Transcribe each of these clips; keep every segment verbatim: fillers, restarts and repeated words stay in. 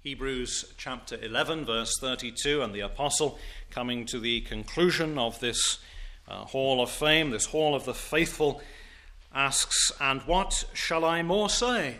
Hebrews chapter eleven, verse thirty-two, and the apostle coming to the conclusion of this uh, hall of fame, this hall of the faithful, asks, "And what shall I more say?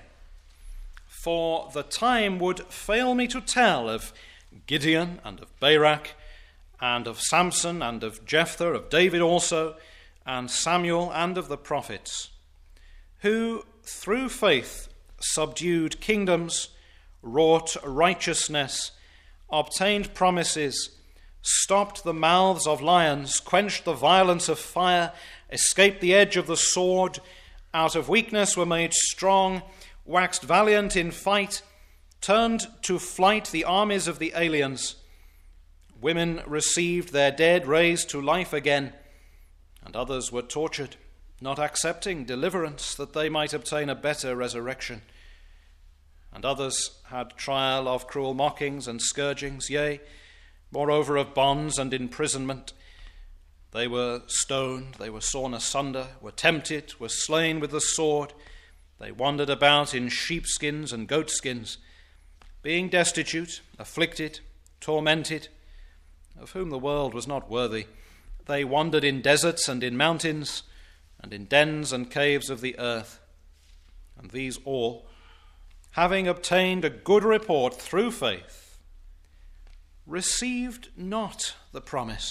For the time would fail me to tell of Gideon and of Barak and of Samson and of Jephthah, of David also, and Samuel and of the prophets, who through faith subdued kingdoms, wrought righteousness, obtained promises, stopped the mouths of lions, quenched the violence of fire, escaped the edge of the sword, out of weakness were made strong, waxed valiant in fight, turned to flight the armies of the aliens. Women received their dead raised to life again, and others were tortured, not accepting deliverance that they might obtain a better resurrection. And others had trial of cruel mockings and scourgings, yea, moreover of bonds and imprisonment. They were stoned, they were sawn asunder, were tempted, were slain with the sword. They wandered about in sheepskins and goatskins, being destitute, afflicted, tormented, of whom the world was not worthy. They wandered in deserts and in mountains, and in dens and caves of the earth. And these all, having obtained a good report through faith, received not the promise,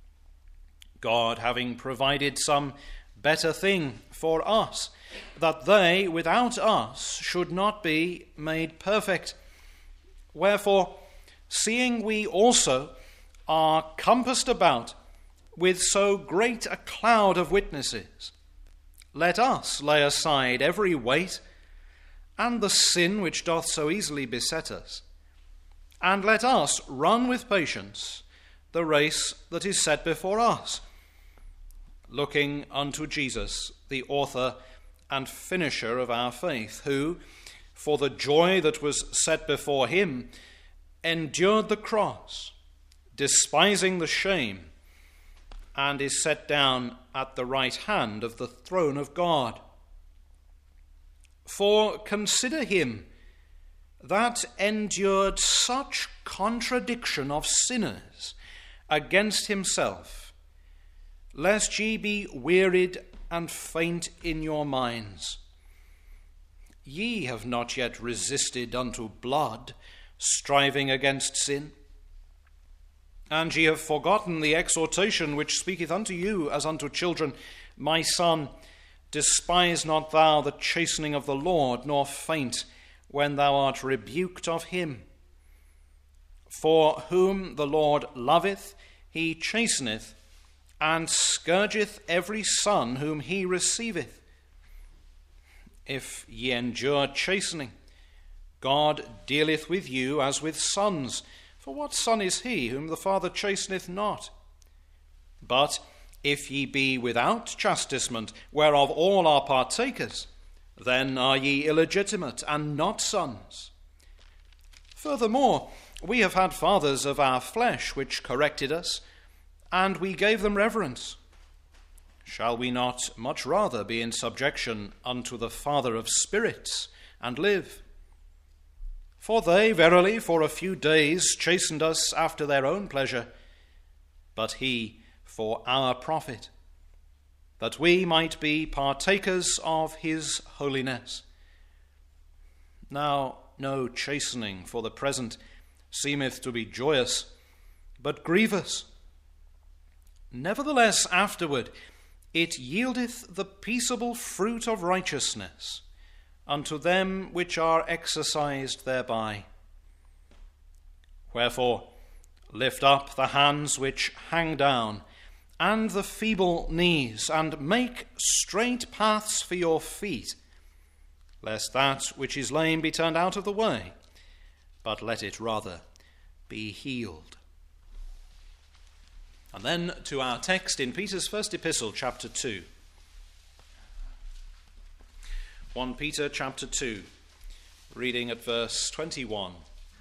God having provided some better thing for us, that they without us should not be made perfect. Wherefore, seeing we also are compassed about with so great a cloud of witnesses, let us lay aside every weight and the sin which doth so easily beset us, and let us run with patience the race that is set before us, looking unto Jesus, the author and finisher of our faith, who, for the joy that was set before him, endured the cross, despising the shame, and is set down at the right hand of the throne of God. For consider him that endured such contradiction of sinners against himself, lest ye be wearied and faint in your minds. Ye have not yet resisted unto blood, striving against sin. And ye have forgotten the exhortation which speaketh unto you as unto children, My son, despise not thou the chastening of the Lord, nor faint when thou art rebuked of him. For whom the Lord loveth, he chasteneth, and scourgeth every son whom he receiveth. If ye endure chastening, God dealeth with you as with sons. For what son is he whom the Father chasteneth not? But if ye be without chastisement, whereof all are partakers, then are ye illegitimate and not sons. Furthermore, we have had fathers of our flesh which corrected us, and we gave them reverence. Shall we not much rather be in subjection unto the Father of spirits, and live? For they, verily, for a few days chastened us after their own pleasure, but he for our profit, that we might be partakers of his holiness. Now no chastening for the present seemeth to be joyous, but grievous. Nevertheless afterward it yieldeth the peaceable fruit of righteousness unto them which are exercised thereby. Wherefore, lift up the hands which hang down, and the feeble knees, and make straight paths for your feet, lest that which is lame be turned out of the way, but let it rather be healed. And then to our text in Peter's first epistle, chapter two. First Peter chapter two, reading at verse twenty-one.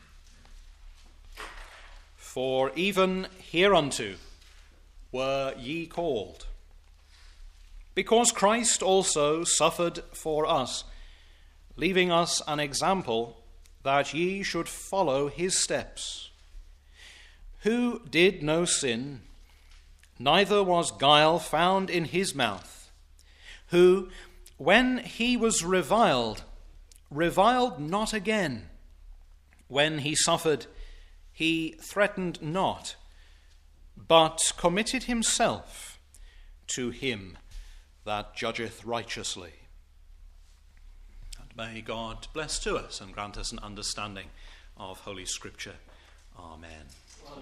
For even hereunto were ye called, because Christ also suffered for us, leaving us an example that ye should follow his steps, who did no sin, neither was guile found in his mouth, who, when he was reviled, reviled not again. When he suffered, he threatened not, but committed himself to him that judgeth righteously. And may God bless to us and grant us an understanding of Holy Scripture. Amen. Amen.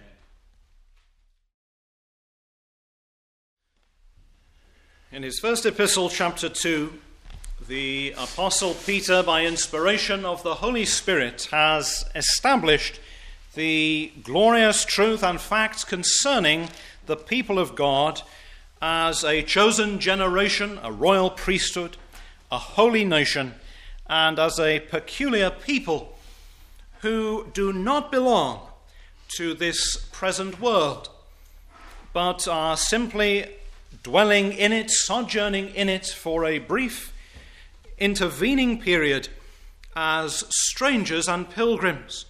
In his first epistle, chapter two, the Apostle Peter, by inspiration of the Holy Spirit, has established the glorious truth and facts concerning the people of God as a chosen generation, a royal priesthood, a holy nation, and as a peculiar people who do not belong to this present world, but are simply dwelling in it, sojourning in it for a brief intervening period as strangers and pilgrims.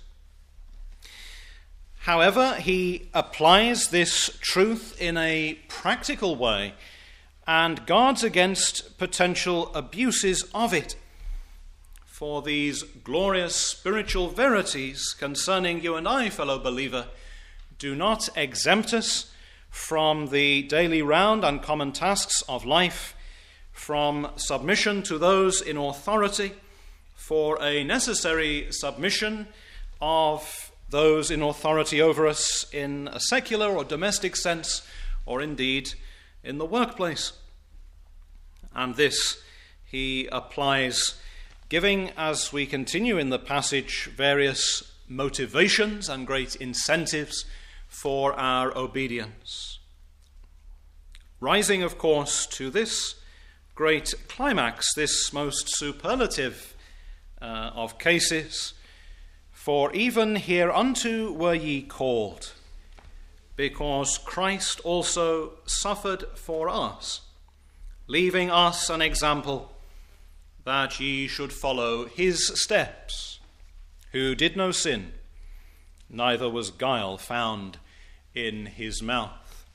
However, he applies this truth in a practical way and guards against potential abuses of it. For these glorious spiritual verities concerning you and I, fellow believer, do not exempt us from the daily round and common tasks of life, from submission to those in authority, for a necessary submission of those in authority over us in a secular or domestic sense, or indeed in the workplace. And this he applies, giving, as we continue in the passage, various motivations and great incentives for our obedience. Rising, of course, to this great climax, this most superlative uh, of cases, for even hereunto were ye called, because Christ also suffered for us, leaving us an example that ye should follow his steps, who did no sin, neither was guile found in his mouth.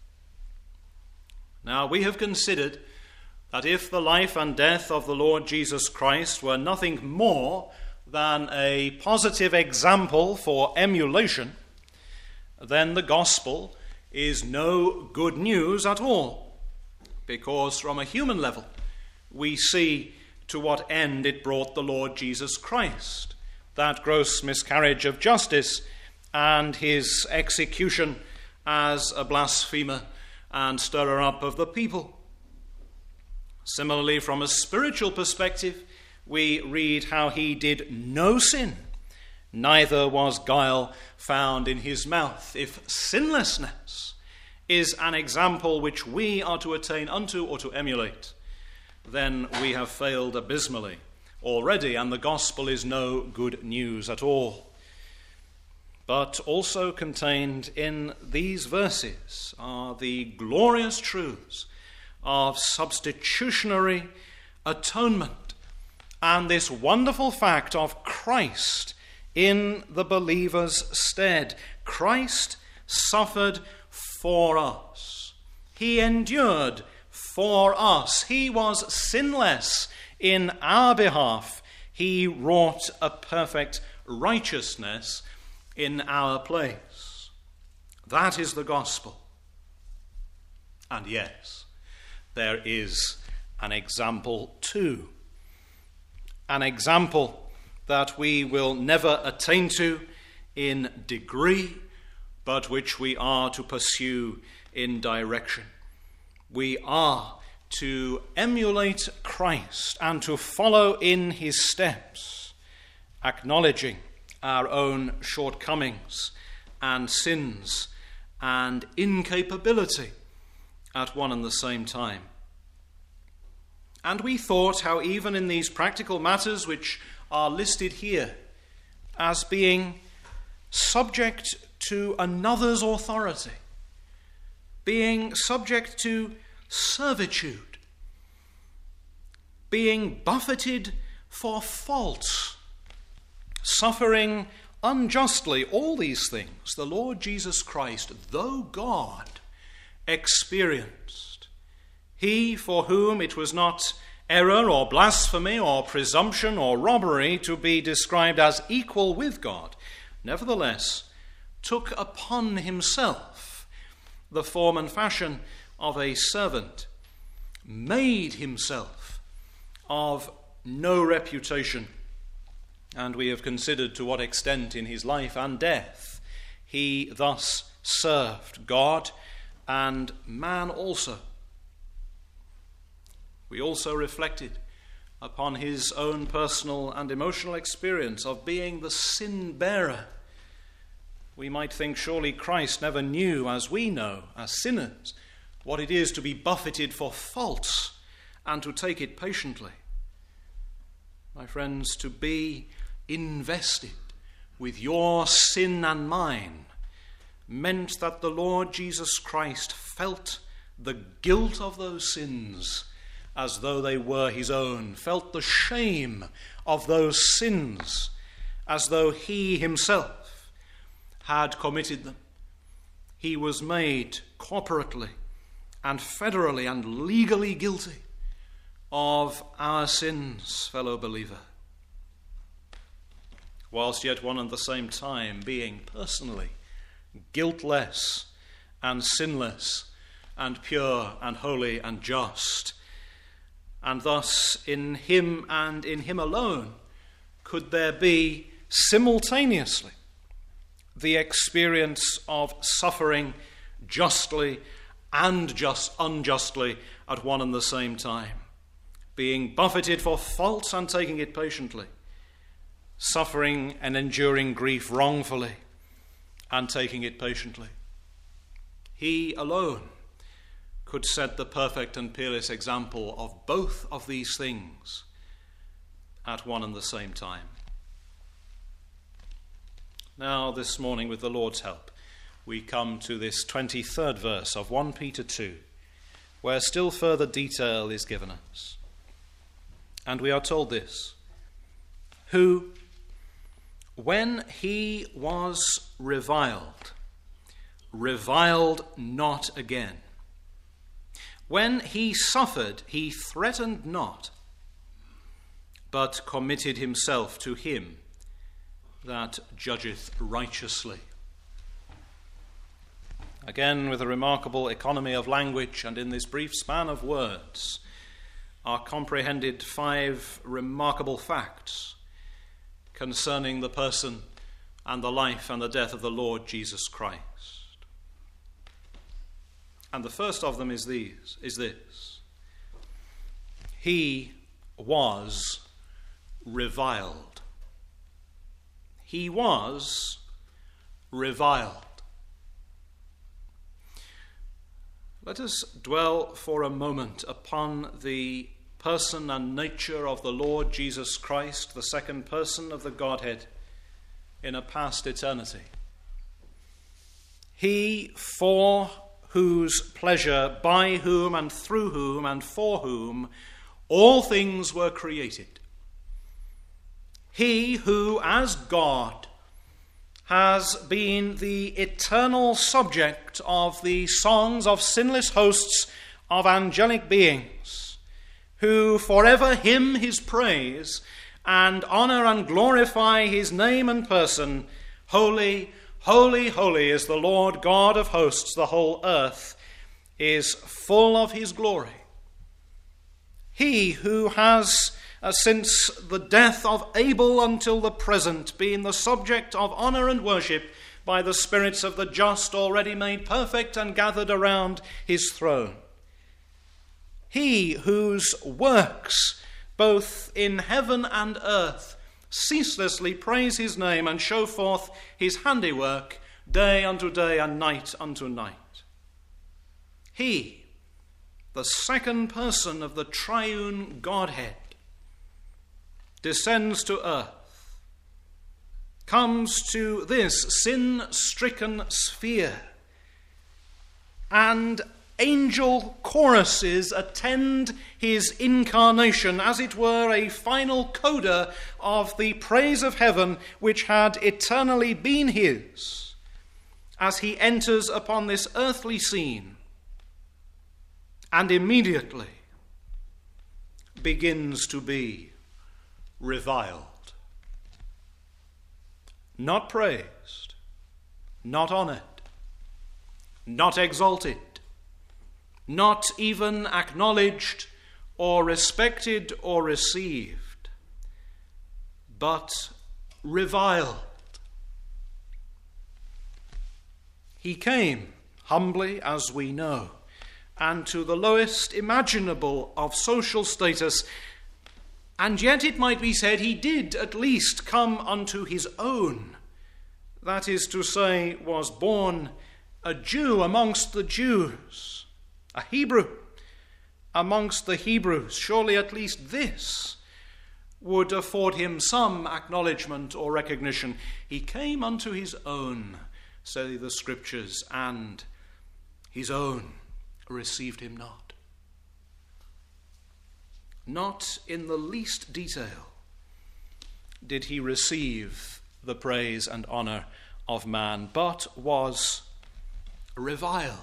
Now we have considered that if the life and death of the Lord Jesus Christ were nothing more than a positive example for emulation, then the gospel is no good news at all, because from a human level we see to what end it brought the Lord Jesus Christ, that gross miscarriage of justice and his execution as a blasphemer and stirrer up of the people. Similarly, from a spiritual perspective, we read how he did no sin, neither was guile found in his mouth. If sinlessness is an example which we are to attain unto or to emulate, then we have failed abysmally already, and the gospel is no good news at all. But also contained in these verses are the glorious truths of substitutionary atonement and this wonderful fact of Christ in the believer's stead. Christ suffered for us. He endured for us. He was sinless in our behalf. He wrought a perfect righteousness in our place. That is the gospel. And yes, there is an example too. An example that we will never attain to in degree, but which we are to pursue in direction. We are to emulate Christ and to follow in his steps, acknowledging our own shortcomings and sins and incapability at one and the same time. And we thought how even in these practical matters which are listed here as being subject to another's authority, being subject to servitude, being buffeted for faults, suffering unjustly, all these things the Lord Jesus Christ, though God, experienced. He for whom it was not error or blasphemy or presumption or robbery to be described as equal with God, nevertheless took upon himself the form and fashion of a servant, made himself of no reputation. And we have considered to what extent in his life and death he thus served God and man also. We also reflected upon his own personal and emotional experience of being the sin bearer. We might think surely Christ never knew, as we know, as sinners, what it is to be buffeted for faults and to take it patiently. My friends, to be invested with your sin and mine meant that the Lord Jesus Christ felt the guilt of those sins as though they were his own, felt the shame of those sins as though he himself had committed them. He was made corporately and federally and legally guilty of our sins, fellow believer, whilst yet one and the same time being personally guiltless and sinless and pure and holy and just. And thus in him and in him alone could there be simultaneously the experience of suffering justly and just unjustly at one and the same time, being buffeted for faults and taking it patiently, suffering and enduring grief wrongfully and taking it patiently. He alone could set the perfect and peerless example of both of these things at one and the same time. Now, this morning, with the Lord's help, we come to this twenty-third verse of First Peter two, where still further detail is given us. And we are told this: who, when he was reviled, reviled not again. When he suffered, he threatened not, but committed himself to him that judgeth righteously. Again, with a remarkable economy of language, and in this brief span of words, are comprehended five remarkable facts concerning the person and the life and the death of the Lord Jesus Christ. And the first of them is these, is this: he was reviled. He was reviled. Let us dwell for a moment upon the person and nature of the Lord Jesus Christ, the second person of the Godhead, in a past eternity. He for whose pleasure, by whom and through whom and for whom all things were created. He who, as God, has been the eternal subject of the songs of sinless hosts of angelic beings, who forever hymn his praise and honor and glorify his name and person. Holy, holy, holy is the Lord God of hosts. The whole earth is full of his glory. He who has, uh, since the death of Abel until the present, been the subject of honor and worship by the spirits of the just, already made perfect and gathered around his throne. He whose works, both in heaven and earth, ceaselessly praise his name and show forth his handiwork day unto day and night unto night. He, the second person of the triune Godhead, descends to earth, comes to this sin-stricken sphere, and angel choruses attend his incarnation, as it were a final coda of the praise of heaven which had eternally been his, as he enters upon this earthly scene and immediately begins to be reviled. Not praised, not honored, not exalted, not even acknowledged or respected or received, but reviled. He came humbly, as we know, and to the lowest imaginable of social status, and yet it might be said he did at least come unto his own, that is to say, was born a Jew amongst the Jews, a Hebrew amongst the Hebrews. Surely at least this would afford him some acknowledgement or recognition. He came unto his own, say the scriptures, and his own received him not. Not in the least detail did he receive the praise and honor of man, but was reviled.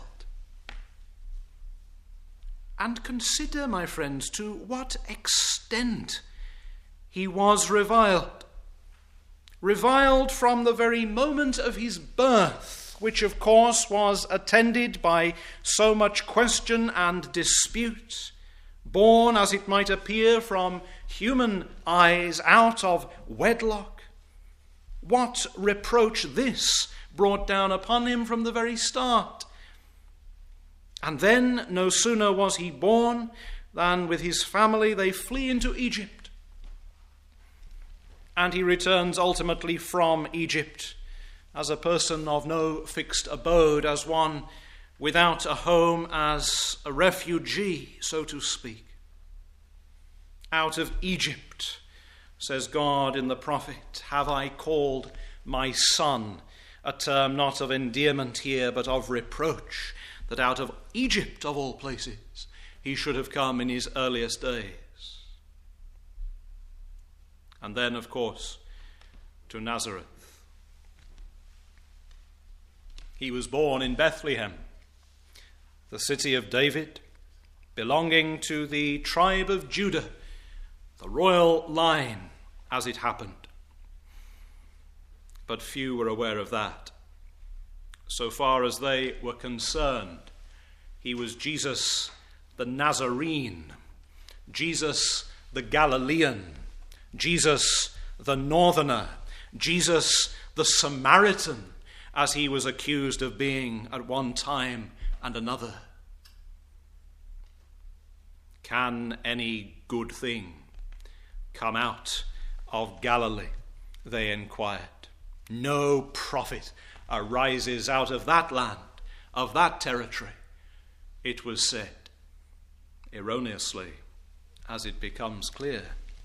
And consider, my friends, to what extent he was reviled. Reviled from the very moment of his birth, which of course was attended by so much question and dispute, born, as it might appear, from human eyes out of wedlock. What reproach this brought down upon him from the very start. And then, no sooner was he born than with his family they flee into Egypt. And he returns ultimately from Egypt as a person of no fixed abode, as one without a home, as a refugee, so to speak. Out of Egypt, says God in the prophet, have I called my son, a term not of endearment here, but of reproach, that out of Egypt, of all places, he should have come in his earliest days. And then, of course, to Nazareth. He was born in Bethlehem, the city of David, belonging to the tribe of Judah, the royal line, as it happened. But few were aware of that. So far as they were concerned, he was Jesus the Nazarene, Jesus the Galilean, Jesus the Northerner, Jesus the Samaritan, as he was accused of being at one time and another. Can any good thing come out of Galilee? They inquired. No prophet arises out of that land, of that territory, it was said, erroneously, as it becomes clear.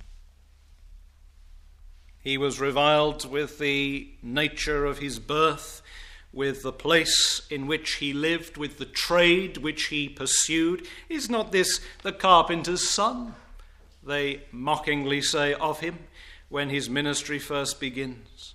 He was reviled with the nature of his birth, with the place in which he lived, with the trade which he pursued. Is not this the carpenter's son? They mockingly say of him when his ministry first begins.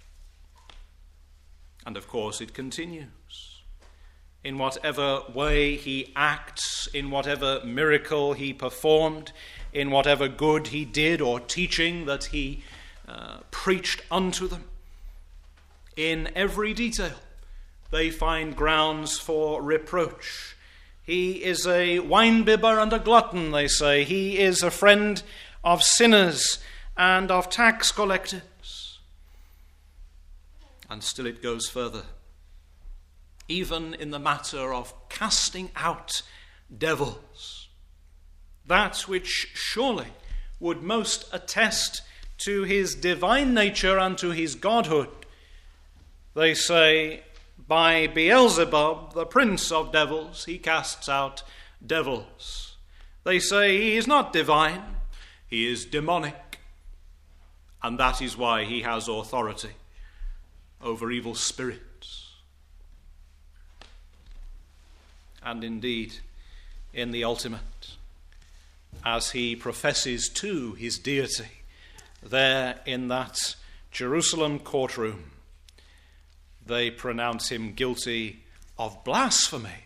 And of course it continues. In whatever way he acts, in whatever miracle he performed, in whatever good he did or teaching that he uh, preached unto them, in every detail they find grounds for reproach. He is a winebibber and a glutton, they say. He is a friend of sinners and of tax collectors. And still it goes further. Even in the matter of casting out devils, that which surely would most attest to his divine nature and to his godhood, they say, by Beelzebub, the prince of devils, he casts out devils. They say he is not divine, he is demonic, and that is why he has authority over evil spirits. and indeed in the ultimate, as he professes to his deity there in that Jerusalem courtroom. They pronounce him guilty of blasphemy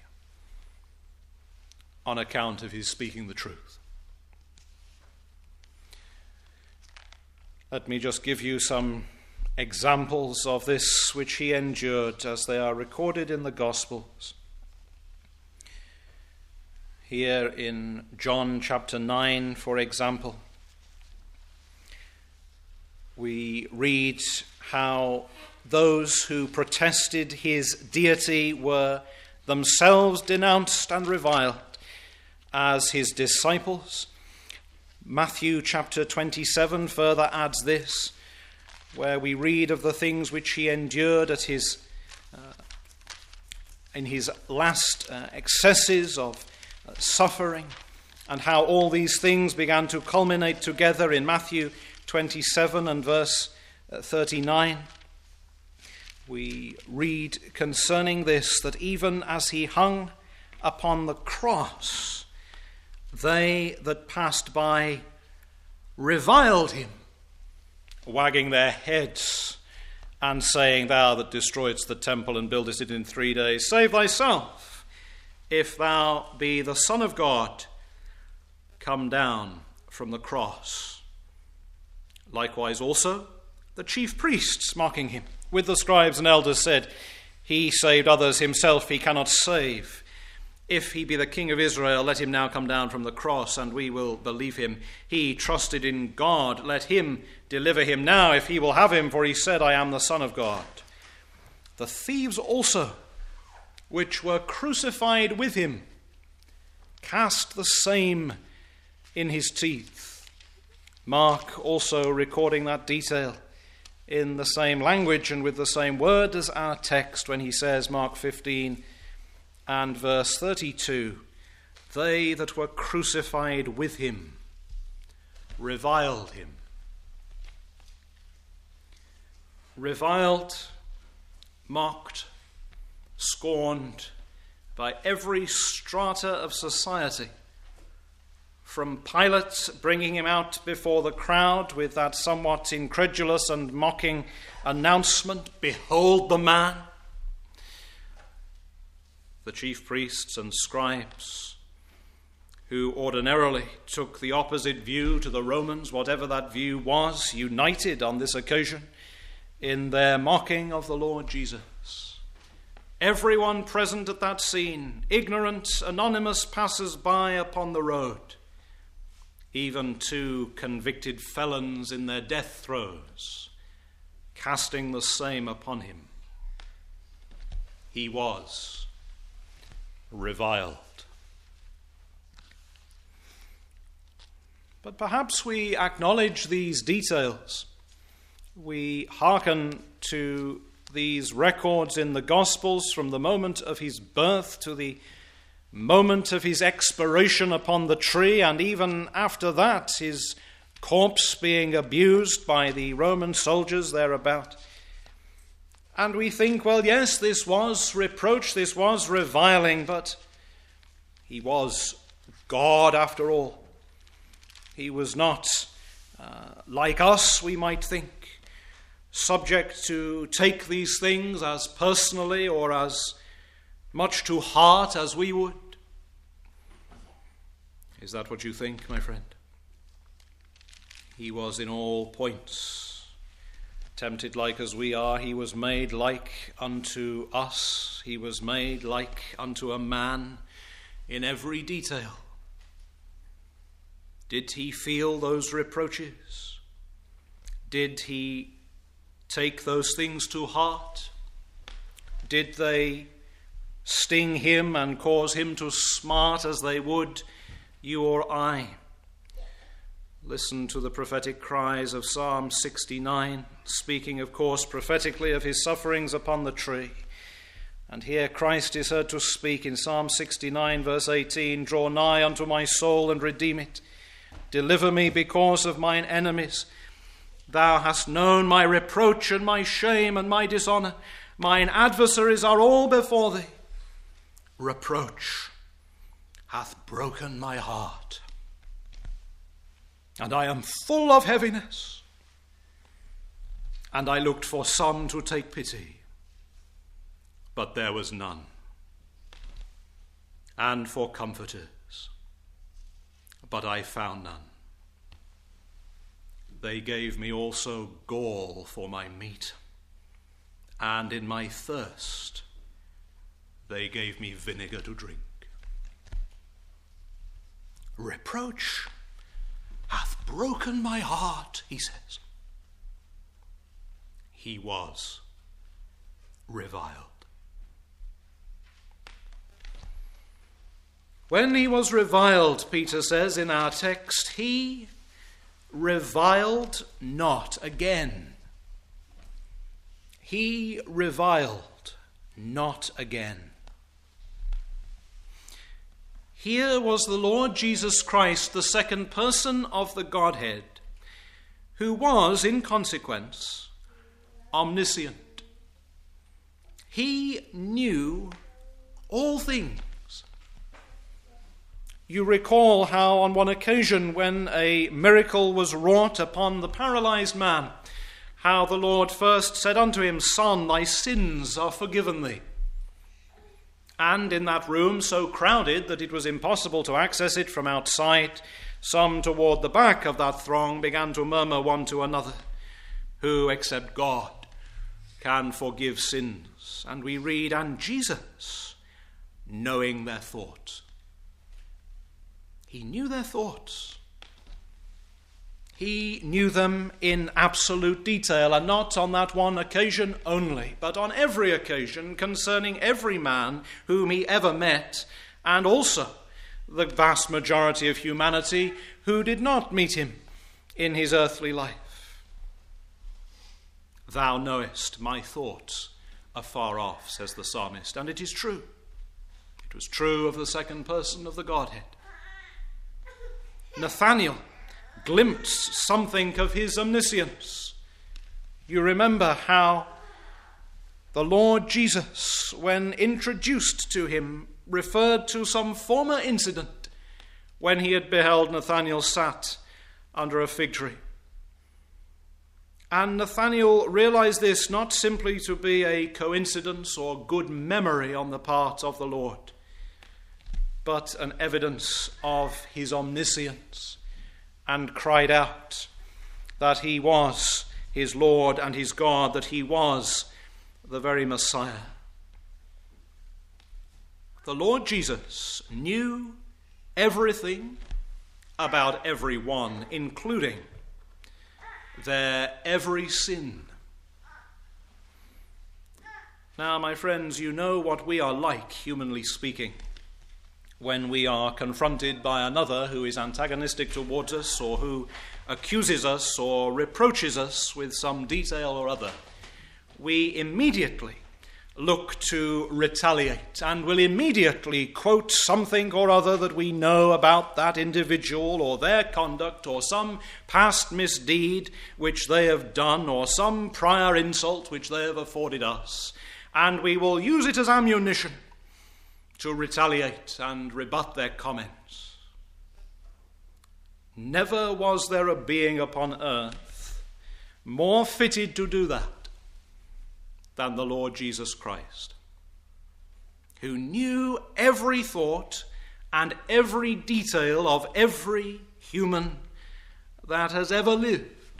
on account of his speaking the truth. Let me just give you some examples of this which he endured as they are recorded in the Gospels. Here in John chapter nine, for example, we read how those who protested his deity were themselves denounced and reviled as his disciples. Matthew chapter twenty-seven further adds this, where we read of the things which he endured at his uh, in his last uh, excesses of uh, suffering, and how all these things began to culminate together in Matthew twenty-seven and verse uh, thirty-nine. We read concerning this that even as he hung upon the cross, they that passed by reviled him, wagging their heads and saying, "Thou that destroyedst the temple and buildest it in three days, save thyself. If thou be the Son of God, come down from the cross." Likewise also the chief priests, mocking him, with the scribes and elders, said, "He saved others, himself he cannot save. If he be the King of Israel, let him now come down from the cross, and we will believe him. He trusted in God, let him deliver him now, if he will have him, for he said, I am the Son of God." The thieves also, which were crucified with him, cast the same in his teeth. Mark also recording that detail in the same language and with the same word as our text when he says, Mark fifteen and verse thirty-two, "They that were crucified with him reviled him." Reviled, mocked, scorned by every strata of society, from Pilate bringing him out before the crowd with that somewhat incredulous and mocking announcement, "Behold the man." The chief priests and scribes, who ordinarily took the opposite view to the Romans, whatever that view was, united on this occasion in their mocking of the Lord Jesus. Everyone present at that scene, ignorant, anonymous passers-by upon the road, even two convicted felons in their death throes, casting the same upon him. He was reviled. But perhaps we acknowledge these details. We hearken to these records in the Gospels from the moment of his birth to the moment of his expiration upon the tree, and even after that, his corpse being abused by the Roman soldiers thereabout. And we think, well, yes, this was reproach, this was reviling, but he was God after all. He was not uh, like us, we might think, subject to take these things as personally or as much to heart as we would. Is that what you think, my friend? He was in all points tempted like as we are. He was made like unto us. He was made like unto a man in every detail. Did he feel those reproaches? Did he take those things to heart? Did they sting him and cause him to smart as they would you or I? Listen to the prophetic cries of Psalm sixty-nine, speaking, of course, prophetically of his sufferings upon the tree. And here Christ is heard to speak in Psalm sixty-nine, verse eighteen, "Draw nigh unto my soul and redeem it. Deliver me because of mine enemies. Thou hast known my reproach and my shame and my dishonour. Mine adversaries are all before thee. reproach hath broken my heart, and I am full of heaviness. And I looked for some to take pity, but there was none, and for comforters, but I found none. They gave me also gall for my meat, and in my thirst they gave me vinegar to drink. Reproach hath broken my heart, he says. He was reviled. When he was reviled, Peter says in our text, he reviled not again. He reviled not again. Here was the Lord Jesus Christ, the second person of the Godhead, who was, in consequence, omniscient. He knew all things. You recall how on one occasion when a miracle was wrought upon the paralyzed man, how the Lord first said unto him, "Son, thy sins are forgiven thee." And in that room, so crowded that it was impossible to access it from outside, some toward the back of that throng began to murmur one to another, "Who except God can forgive sins?" And we read, "And Jesus, knowing their thoughts." He knew their thoughts. He knew them in absolute detail, and not on that one occasion only, but on every occasion concerning every man whom he ever met, and also the vast majority of humanity who did not meet him in his earthly life. "Thou knowest my thoughts afar off," says the psalmist, and it is true. It was true of the second person of the Godhead. Nathanael glimpsed something of his omniscience. You remember how the Lord Jesus, when introduced to him, referred to some former incident when he had beheld Nathanael sat under a fig tree. And Nathanael realized this not simply to be a coincidence or good memory on the part of the Lord, but an evidence of his omniscience, and cried out that he was his Lord and his God, that he was the very Messiah. The Lord Jesus knew everything about everyone, including their every sin. Now, my friends, you know what we are like, humanly speaking, when we are confronted by another who is antagonistic towards us, or who accuses us or reproaches us with some detail or other. We immediately look to retaliate, and will immediately quote something or other that we know about that individual or their conduct, or some past misdeed which they have done, or some prior insult which they have afforded us, and we will use it as ammunition to retaliate and rebut their comments. Never was there a being upon earth more fitted to do that than the Lord Jesus Christ, who knew every thought and every detail of every human that has ever lived.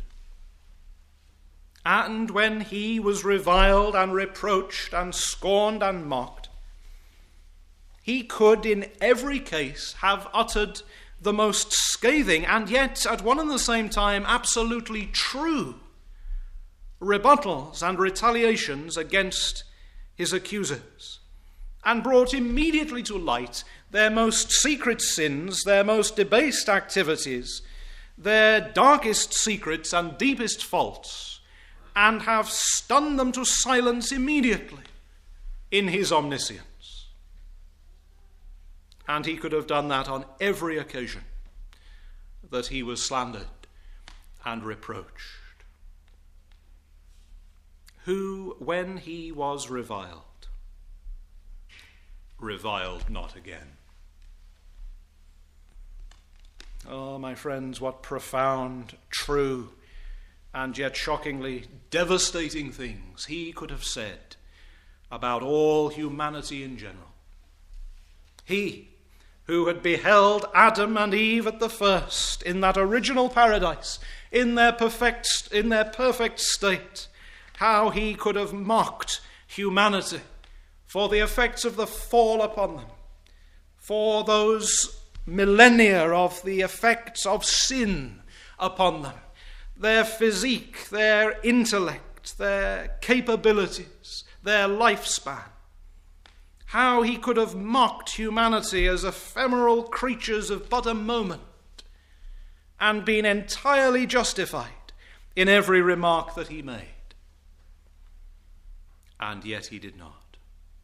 And when he was reviled and reproached and scorned and mocked, he could in every case have uttered the most scathing and yet at one and the same time absolutely true rebuttals and retaliations against his accusers, and brought immediately to light their most secret sins, their most debased activities, their darkest secrets and deepest faults, and have stunned them to silence immediately in his omniscience. And he could have done that on every occasion that he was slandered and reproached. Who, when he was reviled, reviled not again. Oh, my friends, what profound, true, and yet shockingly devastating things he could have said about all humanity in general. He, who had beheld Adam and Eve at the first, in that original paradise, in their perfect, in their perfect state, how he could have mocked humanity for the effects of the fall upon them, for those millennia of the effects of sin upon them, their physique, their intellect, their capabilities, their lifespan. How he could have mocked humanity as ephemeral creatures of but a moment and been entirely justified in every remark that he made. And yet he did not.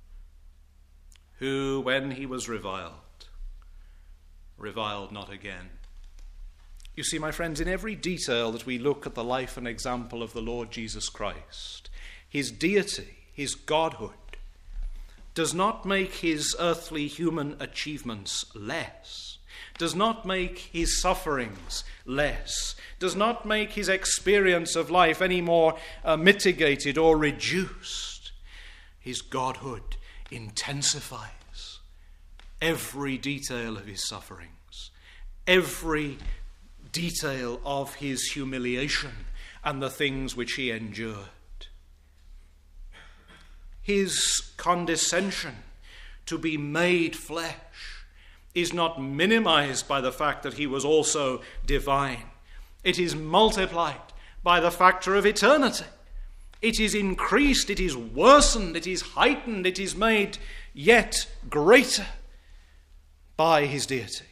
Who, when he was reviled, reviled not again. You see, my friends, in every detail that we look at the life and example of the Lord Jesus Christ, his deity, his godhood, does not make his earthly human achievements less, does not make his sufferings less, does not make his experience of life any more uh, mitigated or reduced. His godhood intensifies every detail of his sufferings, every detail of his humiliation and the things which he endured. His condescension to be made flesh is not minimized by the fact that he was also divine. It is multiplied by the factor of eternity. It is increased, it is worsened, it is heightened, it is made yet greater by his deity.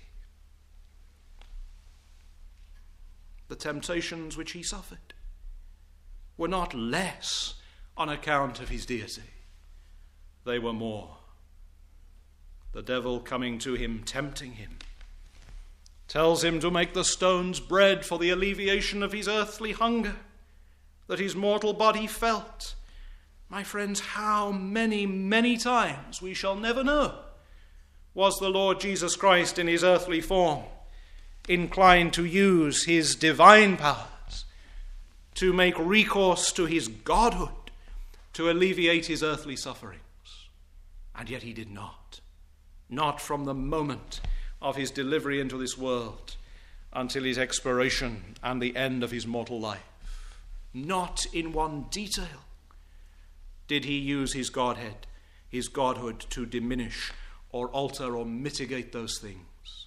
The temptations which he suffered were not less on account of his deity. They were more. The devil coming to him, tempting him, tells him to make the stones bread for the alleviation of his earthly hunger that his mortal body felt. My friends, how many, many times, we shall never know, was the Lord Jesus Christ in his earthly form inclined to use his divine powers to make recourse to his godhood to alleviate his earthly sufferings. And yet he did not. Not from the moment of his delivery into this world until his expiration and the end of his mortal life. Not in one detail did he use his Godhead, his godhood, to diminish or alter or mitigate those things.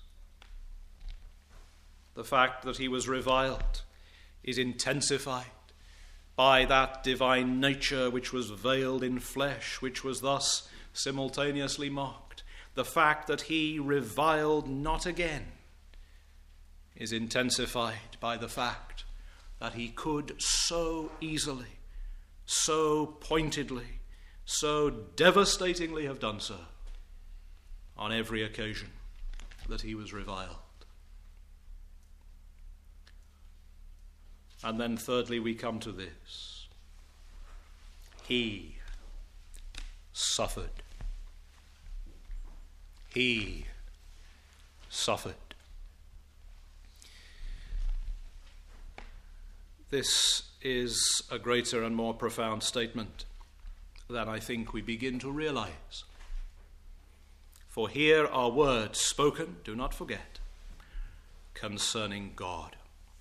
The fact that he was reviled is intensified by that divine nature which was veiled in flesh, which was thus simultaneously mocked. The fact that he reviled not again is intensified by the fact that he could so easily, so pointedly, so devastatingly have done so on every occasion that he was reviled. And then thirdly, we come to this. He suffered. He suffered. This is a greater and more profound statement than I think we begin to realize. For here are words spoken, do not forget, concerning God.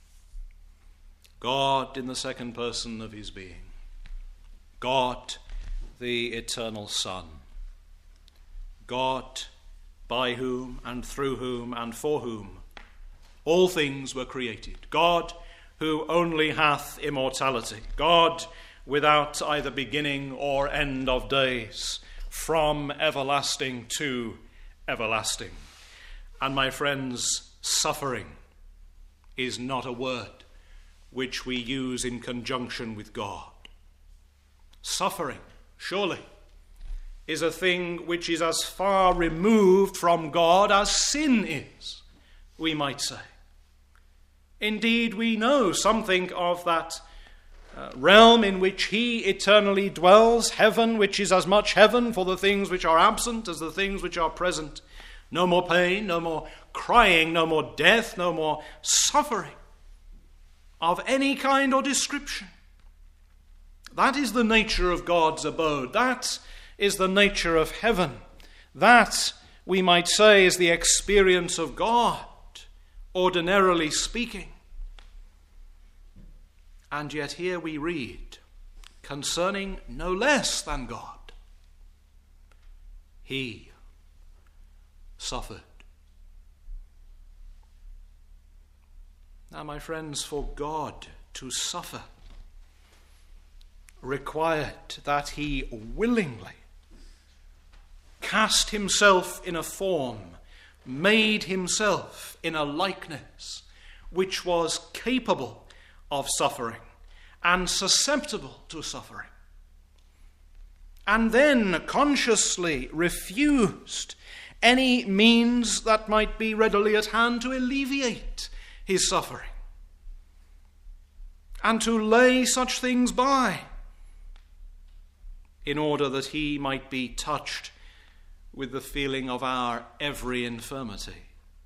God in the second person of his being. God, the eternal Son. God, by whom and through whom and for whom all things were created. God, who only hath immortality. God, without either beginning or end of days, from everlasting to everlasting. And my friends, suffering is not a word which we use in conjunction with God. Suffering, surely, is a thing which is as far removed from God as sin is, we might say. Indeed, we know something of that uh, realm in which he eternally dwells, heaven which is as much heaven for the things which are absent as the things which are present. No more pain, no more crying, no more death, no more suffering of any kind or description. That is the nature of God's abode. That is the nature of heaven. That, we might say, is the experience of God, ordinarily speaking. And yet here we read concerning no less than God. He suffered. Now, my friends, for God to suffer required that he willingly cast himself in a form, made himself in a likeness which was capable of suffering and susceptible to suffering, and then consciously refused any means that might be readily at hand to alleviate his suffering, and to lay such things by in order that he might be touched with the feeling of our every infirmity.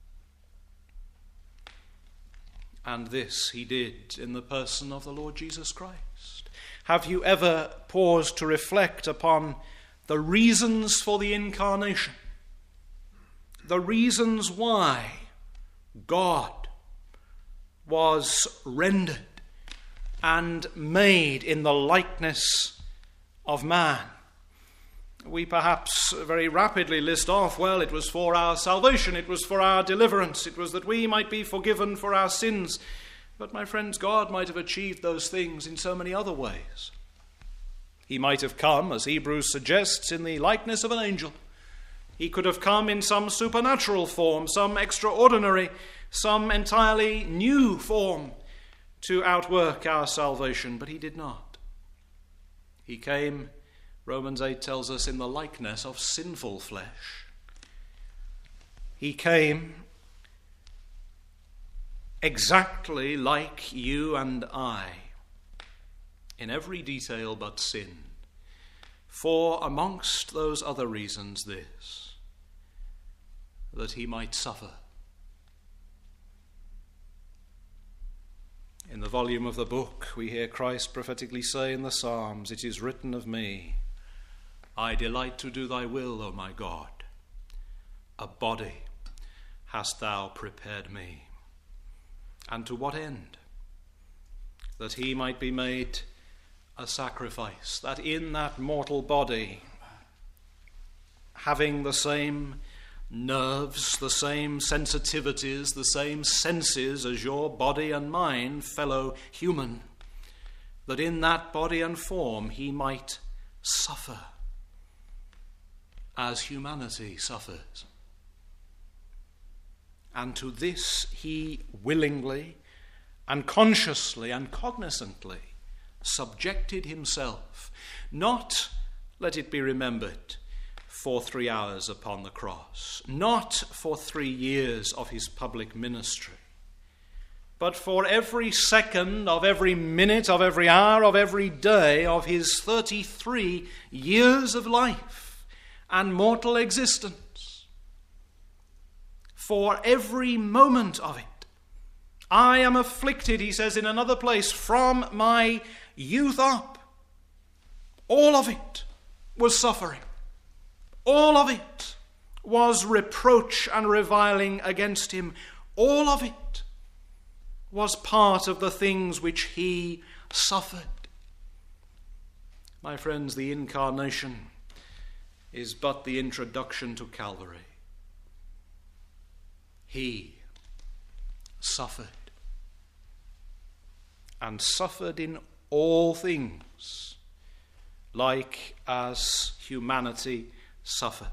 And this he did in the person of the Lord Jesus Christ. Have you ever paused to reflect upon the reasons for the incarnation? The reasons why God was rendered and made in the likeness of man. We perhaps very rapidly list off, well, it was for our salvation, it was for our deliverance, it was that we might be forgiven for our sins. But my friends, God might have achieved those things in so many other ways. He might have come, as Hebrews suggests, in the likeness of an angel. He could have come in some supernatural form, some extraordinary, some entirely new form to outwork our salvation, but he did not. He came, Romans eight tells us, in the likeness of sinful flesh. He came exactly like you and I, in every detail but sin. For amongst those other reasons this, that he might suffer. In the volume of the book, we hear Christ prophetically say in the Psalms, "It is written of me, I delight to do thy will, O my God. A body hast thou prepared me." And to what end? That he might be made a sacrifice, that in that mortal body, having the same nerves, the same sensitivities, the same senses as your body and mine, fellow human, that in that body and form he might suffer as humanity suffers. And to this he willingly and consciously and cognizantly subjected himself, not, let it be remembered, for three hours upon the cross, not for three years of his public ministry, but for every second of every minute of every hour of every day of his thirty-three years of life and mortal existence. For every moment of it. I am afflicted, he says in another place, from my youth up. All of it was suffering. All of it was reproach and reviling against him. All of it was part of the things which he suffered. My friends, the incarnation is but the introduction to Calvary. He suffered, and suffered in all things, like as humanity suffer.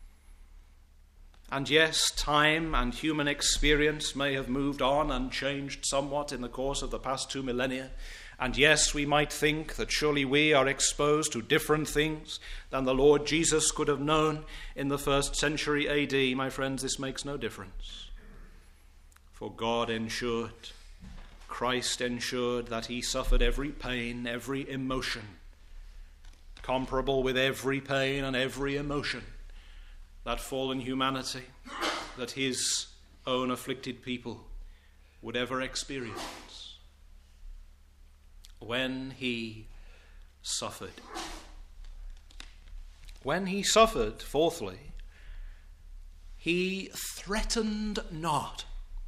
And yes, time and human experience may have moved on and changed somewhat in the course of the past two millennia. And yes, we might think that surely we are exposed to different things than the Lord Jesus could have known in the first century A D. My friends, this makes no difference. For God ensured Christ ensured that he suffered every pain, every emotion, comparable with every pain and every emotion that fallen humanity, that his own afflicted people would ever experience. When he suffered. When he suffered, fourthly, he threatened not.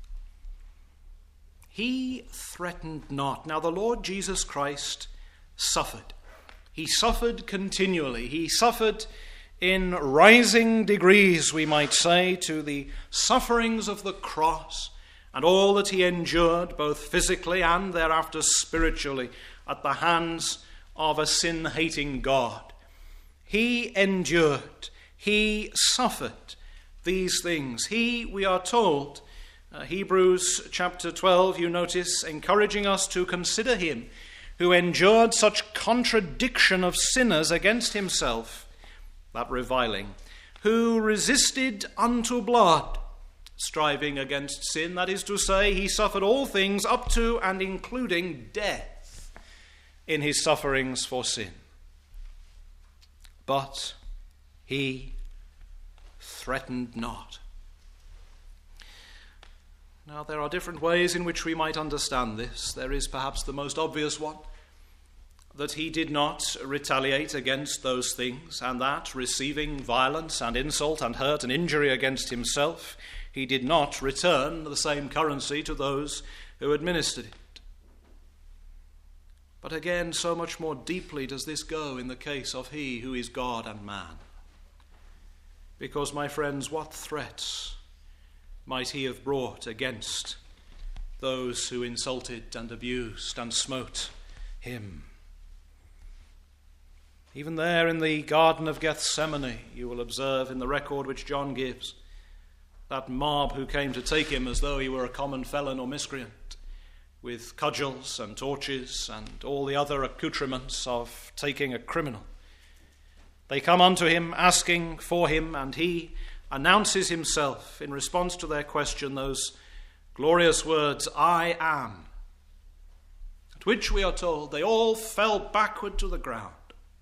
He threatened not. Now, the Lord Jesus Christ suffered. He suffered continually. He suffered in rising degrees, we might say, to the sufferings of the cross and all that he endured, both physically and thereafter spiritually, at the hands of a sin-hating God. He endured. He suffered these things. He, we are told, Uh, Hebrews chapter twelve, you notice, encouraging us to consider him who endured such contradiction of sinners against himself, that reviling, who resisted unto blood, striving against sin, that is to say, he suffered all things up to and including death in his sufferings for sin. But he threatened not. Now, there are different ways in which we might understand this. There is perhaps the most obvious one, that he did not retaliate against those things, and that, receiving violence and insult and hurt and injury against himself, he did not return the same currency to those who administered it. But again, so much more deeply does this go in the case of he who is God and man. Because, my friends, what threats might he have brought against those who insulted and abused and smote him? Even there in the Garden of Gethsemane, you will observe in the record which John gives, that mob who came to take him as though he were a common felon or miscreant, with cudgels and torches and all the other accoutrements of taking a criminal. They come unto him asking for him, and he announces himself in response to their question those glorious words, I am. At which we are told they all fell backward to the ground.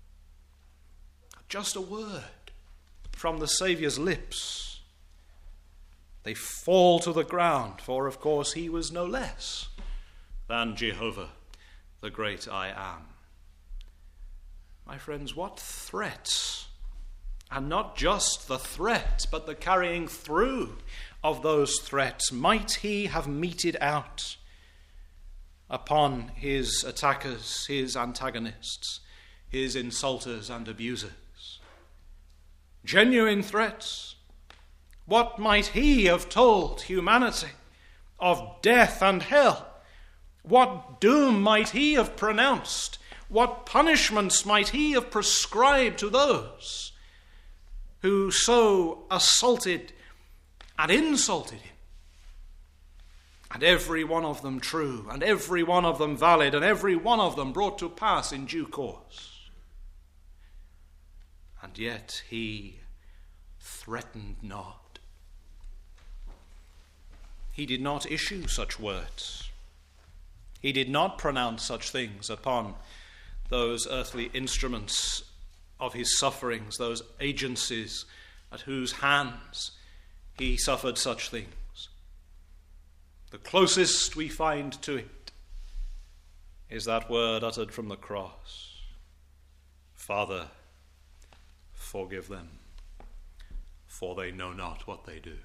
Just a word from the Saviour's lips. They fall to the ground, for of course he was no less than Jehovah, the great I am. My friends, what threats, and not just the threat, but the carrying through of those threats, might he have meted out upon his attackers, his antagonists, his insulters and abusers? Genuine threats. What might he have told humanity of death and hell? What doom might he have pronounced? What punishments might he have prescribed to those who so assaulted and insulted him? And every one of them true, and every one of them valid, and every one of them brought to pass in due course. And yet he threatened not. He did not issue such words. He did not pronounce such things upon those earthly instruments of his sufferings, those agencies at whose hands he suffered such things. The closest we find to it is that word uttered from the cross, Father, forgive them, for they know not what they do.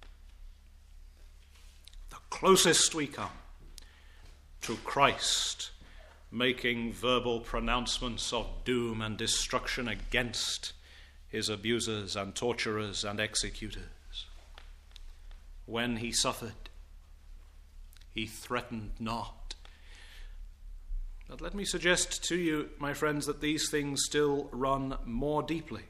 The closest we come to Christ making verbal pronouncements of doom and destruction against his abusers and torturers and executors. When he suffered, he threatened not. But let me suggest to you, my friends, that these things still run more deeply.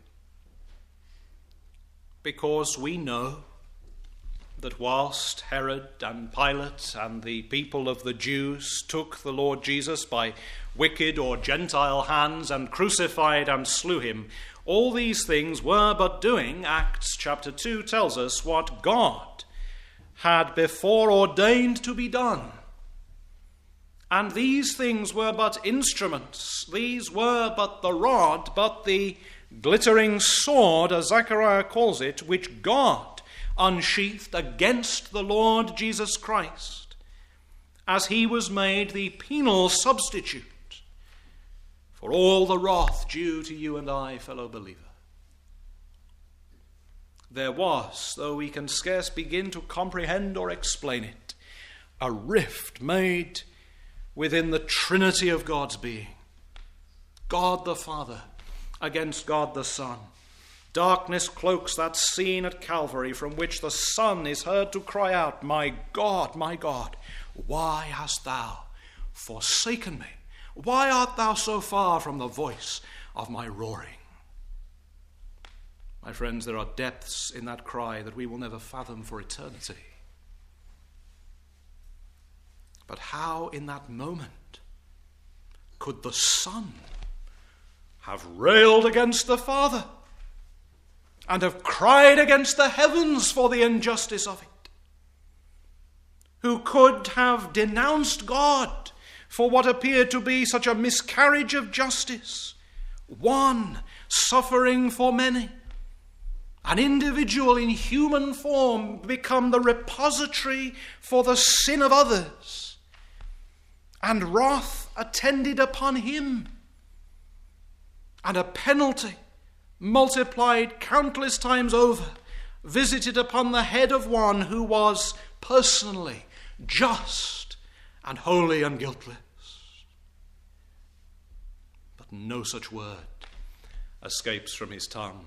Because we know that whilst Herod and Pilate and the people of the Jews took the Lord Jesus by wicked or Gentile hands and crucified and slew him, all these things were but doing, Acts chapter two tells us, what God had before ordained to be done. And these things were but instruments. These were but the rod, but the glittering sword, as Zechariah calls it, which God unsheathed against the Lord Jesus Christ, as he was made the penal substitute for all the wrath due to you and I, fellow believer. There was, though we can scarce begin to comprehend or explain it, a rift made within the Trinity of God's being. God the Father against God the Son. Darkness cloaks that scene at Calvary from which the Son is heard to cry out, "My God, my God, why hast thou forsaken me? Why art thou so far from the voice of my roaring?" My friends, there are depths in that cry that we will never fathom for eternity. But how in that moment could the Son have railed against the Father and have cried against the heavens for the injustice of it? Who could have denounced God for what appeared to be such a miscarriage of justice? One suffering for many. An individual in human form become the repository for the sin of others, and wrath attended upon him, and a penalty multiplied countless times over, visited upon the head of one who was personally just and holy and guiltless. But no such word escapes from his tongue.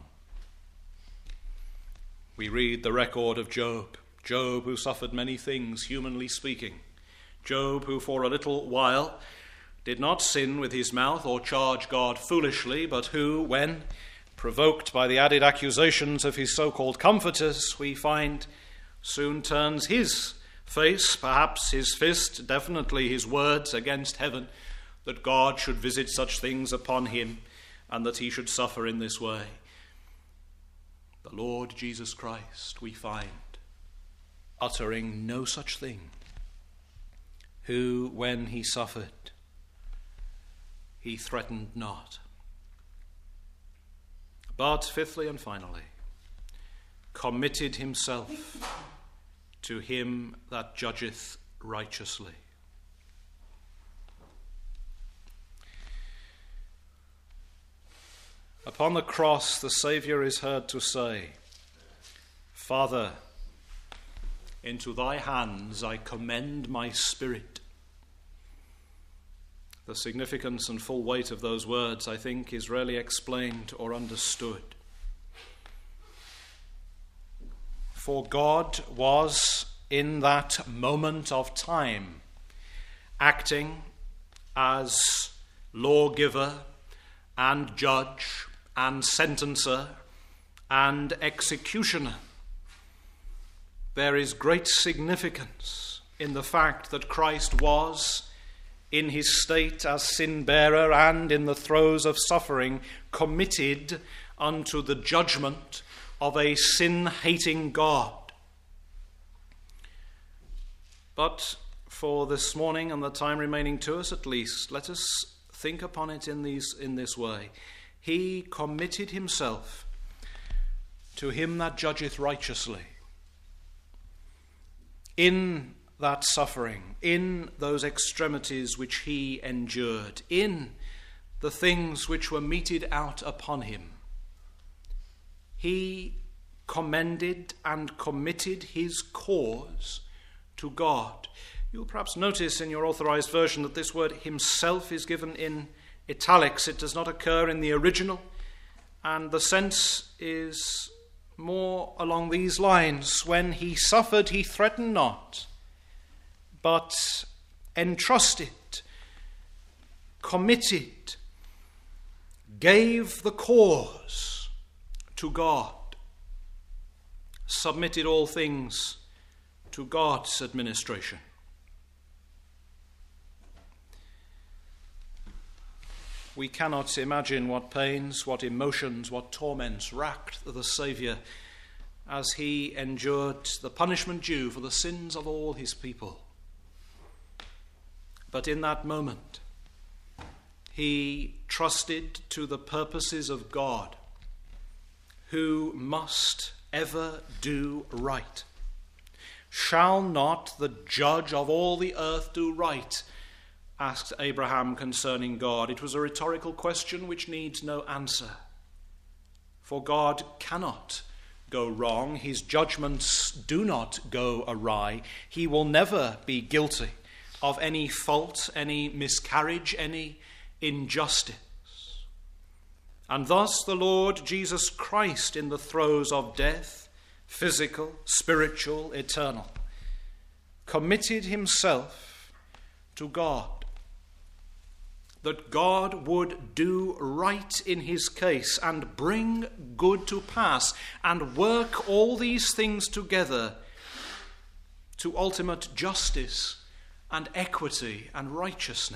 We read the record of Job, Job who suffered many things, humanly speaking. Job who for a little while did not sin with his mouth or charge God foolishly, but who, when provoked by the added accusations of his so-called comforters, we find soon turns his face, perhaps his fist, definitely his words against heaven, that God should visit such things upon him and that he should suffer in this way. The Lord Jesus Christ, we find, uttering no such thing, who, when he suffered, he threatened not. But fifthly and finally, committed himself to him that judgeth righteously. Upon the cross, the Saviour is heard to say, "Father, into thy hands I commend my spirit." The significance and full weight of those words, I think, is rarely explained or understood. For God was, in that moment of time, acting as lawgiver and judge and sentencer and executioner. There is great significance in the fact that Christ was, in his state as sin-bearer and in the throes of suffering, committed unto the judgment of a sin-hating God. But for this morning and the time remaining to us at least, let us think upon it in these in this way. He committed himself to him that judgeth righteously. In that suffering, in those extremities which he endured, in the things which were meted out upon him, he commended and committed his cause to God. You'll perhaps notice in your authorized version that this word himself is given in italics. It does not occur in the original, and the sense is more along these lines. When he suffered, he threatened not, but entrusted, committed, gave the cause to God, submitted all things to God's administration. We cannot imagine what pains, what emotions, what torments racked the Saviour as he endured the punishment due for the sins of all his people. But in that moment, he trusted to the purposes of God, who must ever do right. Shall not the judge of all the earth do right? Asked Abraham concerning God. It was a rhetorical question which needs no answer. For God cannot go wrong. His judgments do not go awry. He will never be guilty of any fault, any miscarriage, any injustice. And thus the Lord Jesus Christ, in the throes of death, physical, spiritual, eternal, committed himself to God, that God would do right in his case and bring good to pass and work all these things together to ultimate justice and equity and righteousness.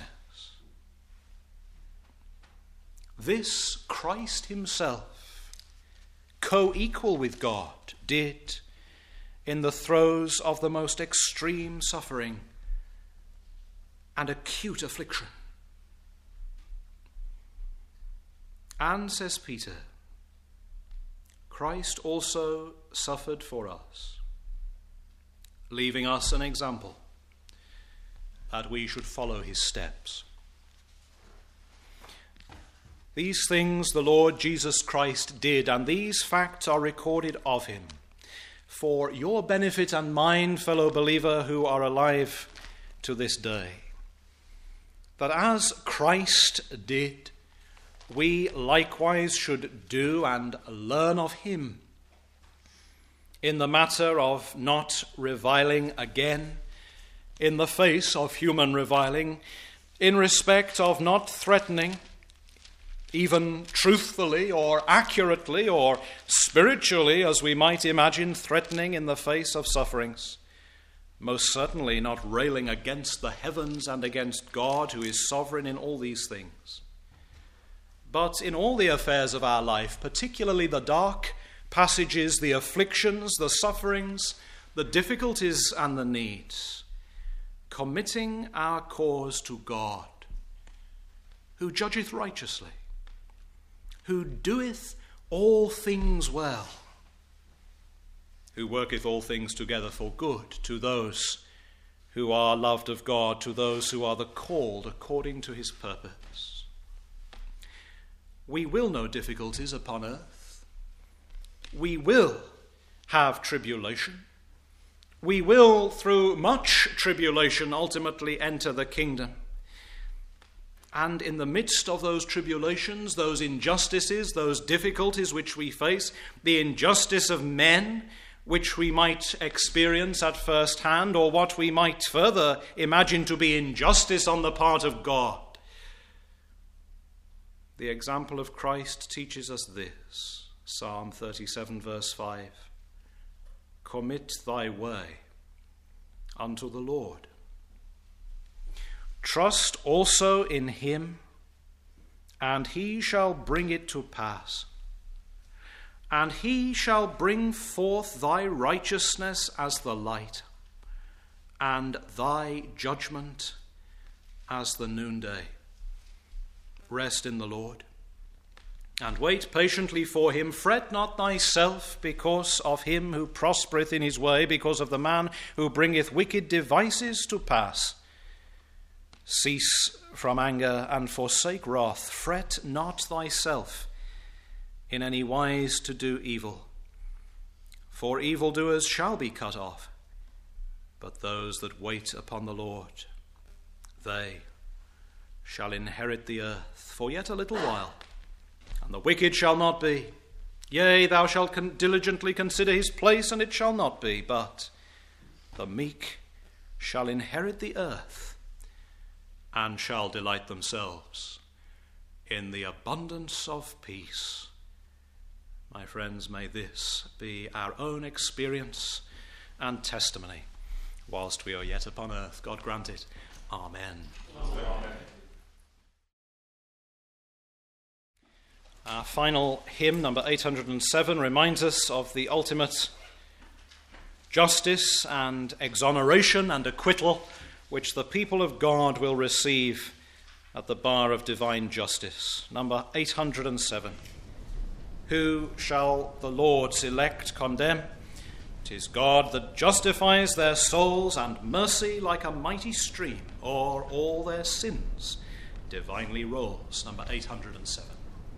This Christ himself, co-equal with God, did in the throes of the most extreme suffering and acute affliction. And, says Peter, Christ also suffered for us, leaving us an example that we should follow his steps. These things the Lord Jesus Christ did, and these facts are recorded of him for your benefit and mine, fellow believer, who are alive to this day, that as Christ did, we likewise should do and learn of him in the matter of not reviling again in the face of human reviling, in respect of not threatening, even truthfully or accurately or spiritually, as we might imagine, threatening in the face of sufferings. Most certainly not railing against the heavens and against God, who is sovereign in all these things. But in all the affairs of our life, particularly the dark passages, the afflictions, the sufferings, the difficulties and the needs, committing our cause to God, who judgeth righteously, who doeth all things well, who worketh all things together for good to those who are loved of God, to those who are the called according to his purpose. We will know difficulties upon earth. We will have tribulation. We will, through much tribulation, ultimately enter the kingdom. And in the midst of those tribulations, those injustices, those difficulties which we face, the injustice of men, which we might experience at first hand, or what we might further imagine to be injustice on the part of God, the example of Christ teaches us this. Psalm thirty-seven, verse five. Commit thy way unto the Lord. Trust also in him, and he shall bring it to pass. And he shall bring forth thy righteousness as the light, and thy judgment as the noonday. Rest in the Lord, and wait patiently for him. Fret not thyself because of him who prospereth in his way, because of the man who bringeth wicked devices to pass. Cease from anger and forsake wrath. Fret not thyself in any wise to do evil, for evildoers shall be cut off, but those that wait upon the Lord, they shall inherit the earth. For yet a little while, and the wicked shall not be. Yea, thou shalt con- diligently consider his place, and it shall not be. But the meek shall inherit the earth, and shall delight themselves in the abundance of peace. My friends, may this be our own experience and testimony whilst we are yet upon earth. God grant it. Amen. Amen. Our final hymn, number eight hundred seven, reminds us of the ultimate justice and exoneration and acquittal which the people of God will receive at the bar of divine justice. Number eight hundred seven. Who shall the Lord's elect condemn? 'Tis God that justifies their souls, and mercy like a mighty stream o'er all their sins divinely rolls. Number eight hundred seven.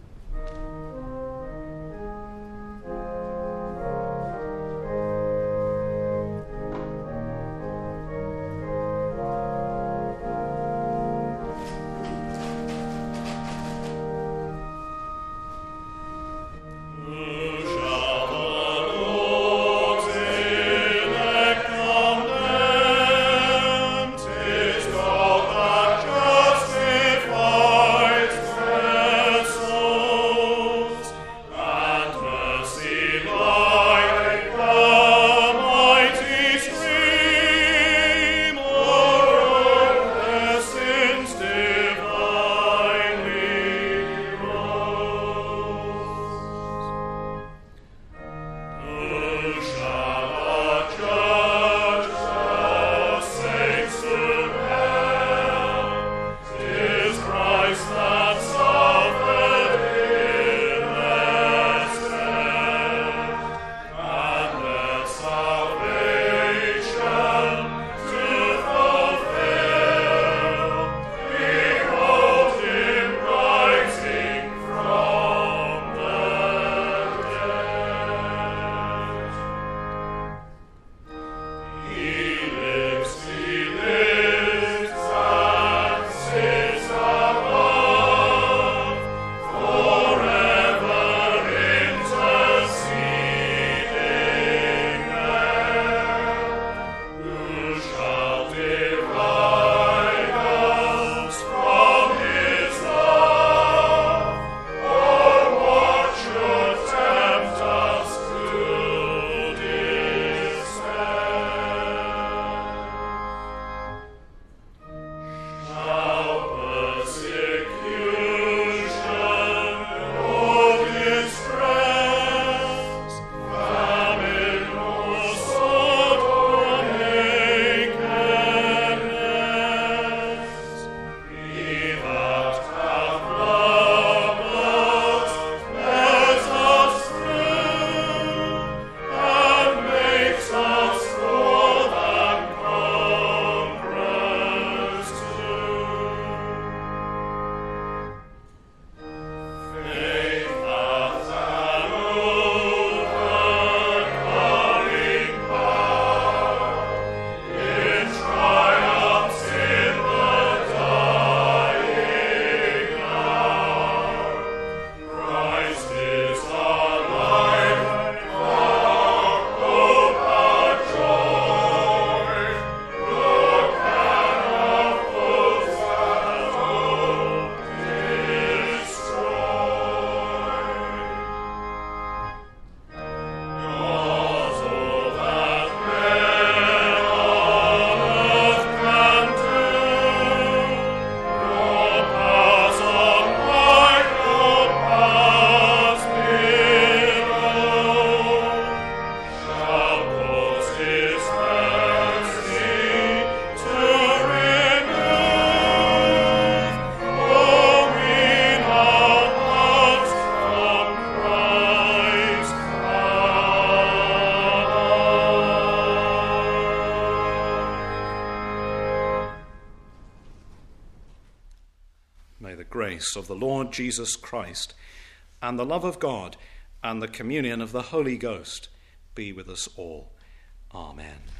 grace of the Lord Jesus Christ, and the love of God, and the communion of the Holy Ghost be with us all. Amen.